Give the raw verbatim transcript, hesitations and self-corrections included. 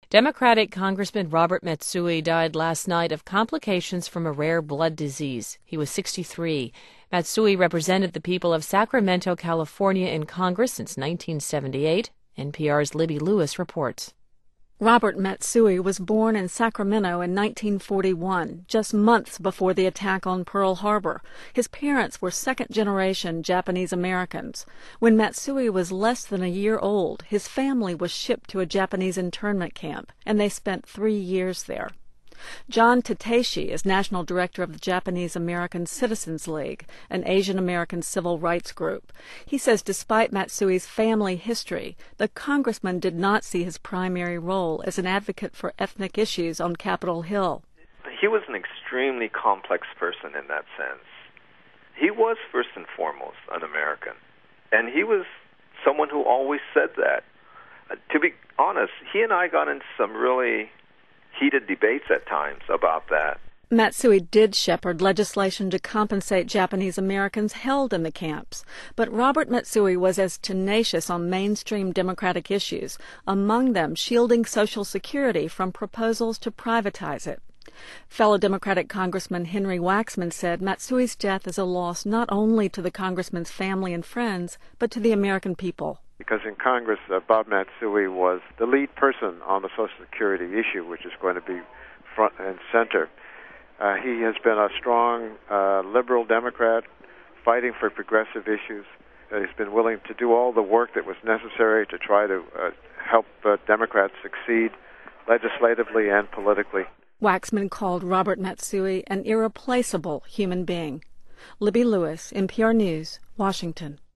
Democratic Congressman Robert Matsui died last night of complications from a rare blood disease. He was sixty-three. Matsui represented the people of Sacramento, California in Congress since nineteen seventy-eight. N P R's Libby Lewis reports. Robert Matsui was born in Sacramento in nineteen forty-one, just months before the attack on Pearl Harbor. His parents were second-generation Japanese Americans. When Matsui was less than a year old, his family was shipped to a Japanese internment camp, and they spent three years there. John Tateshi is National Director of the Japanese American Citizens League, an Asian American civil rights group. He says despite Matsui's family history, the congressman did not see his primary role as an advocate for ethnic issues on Capitol Hill. He was an extremely complex person in that sense. He was first and foremost an American, and he was someone who always said that. Uh, to be honest, he and I got into some really heated debates at times about that. Matsui did shepherd legislation to compensate Japanese Americans held in the camps, but Robert Matsui was as tenacious on mainstream Democratic issues, among them shielding Social Security from proposals to privatize it. Fellow Democratic Congressman Henry Waxman said Matsui's death is a loss not only to the congressman's family and friends, but to the American people. Because in Congress, uh, Bob Matsui was the lead person on the Social Security issue, which is going to be front and center. Uh, he has been a strong uh, liberal Democrat fighting for progressive issues. Uh, he's been willing to do all the work that was necessary to try to uh, help uh, Democrats succeed legislatively and politically. Waxman called Robert Matsui an irreplaceable human being. Libby Lewis, N P R News, Washington.